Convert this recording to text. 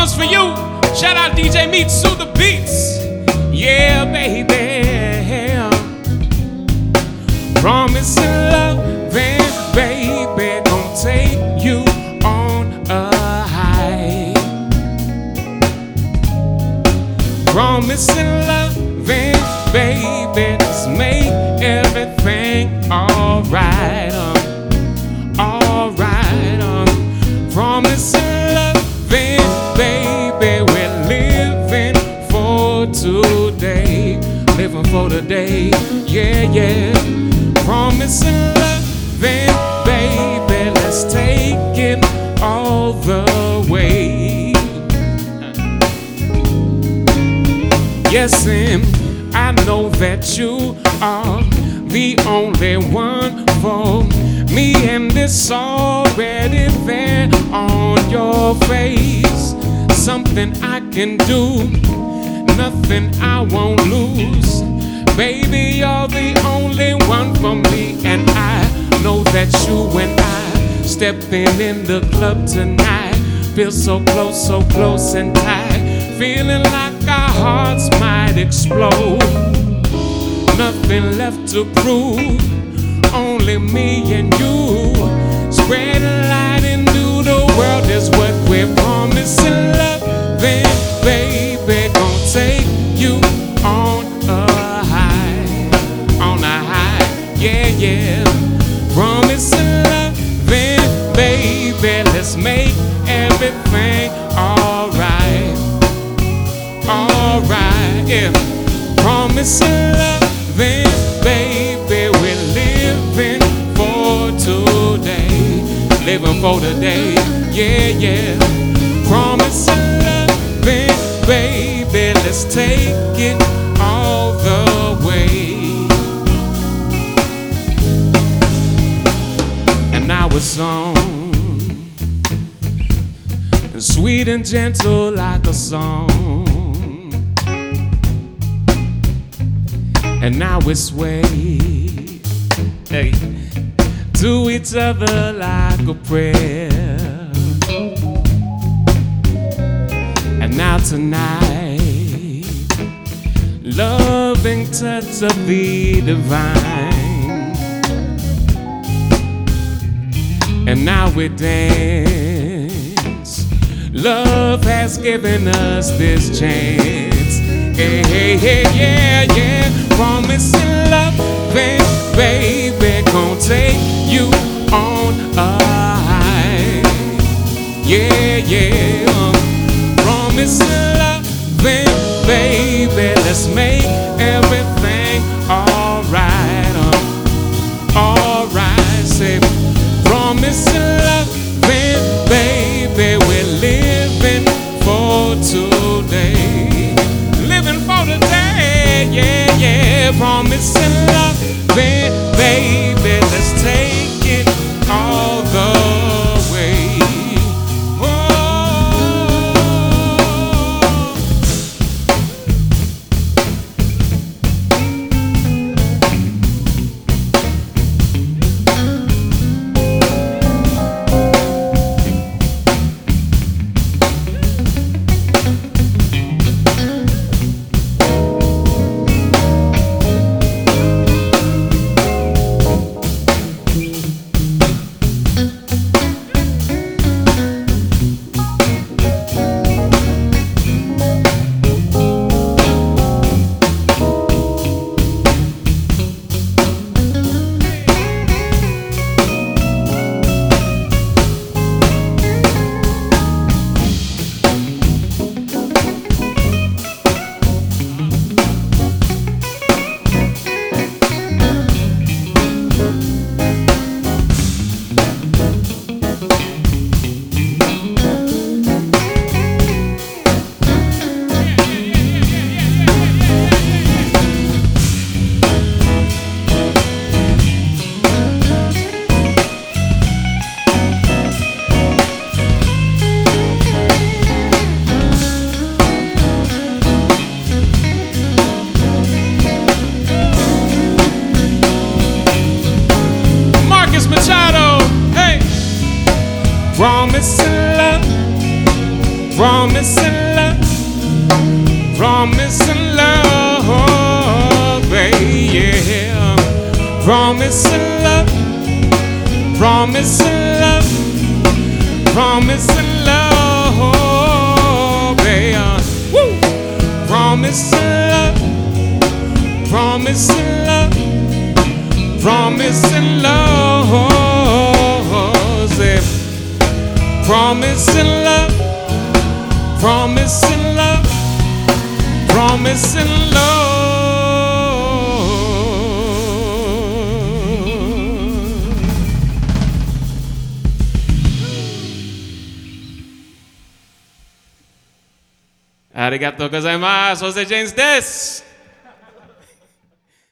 one's for you. Shout out DJ Meats to the beats. Yeah, baby. Promising love, and baby, gonna take you on a high. Promising love, and baby, let's make everything alright. Alright. Promising love, and baby, we're living for today. Living for today, yeah. Promising love, and baby, let's take it all the way. Yes, and I know that you are the only one for me, and it's already there on your face. Something I can do, nothing I won't lose. Baby, you're the only one for me, and I know that you and I stepping in the club tonight feel so close and tight, feeling like our hearts might explode. Nothing left to prove, only me and you. Spread a light into the world is what we're promising. Love, then baby, gonna take you on a high, yeah. Promising love, then baby, let's make everything alright, yeah. Promising love, then baby, we're living for today, living for today, yeah. Promising love, then baby, let's take it all the way. And now it's on, sweet and gentle like a song. And now we sway, hey, to each other like a prayer. And now tonight, loving touch of the divine. And now we dance. Love has given us this chance. Hey, yeah. Promising love, then baby, gon' take you on a high. Yeah. Promising love, then baby, let's make everything alright. Alright, say. Promising love, then baby, we're living for today. Living for today, yeah. Promising love, then baby, let's take it all the way. Promise and love, promise and love, promise and love, yeah. Woo! Promise and love, promise and love, promise and love, say, promise and love, promise and love, promise and love. Arigatou gozaimasu, Jose James des.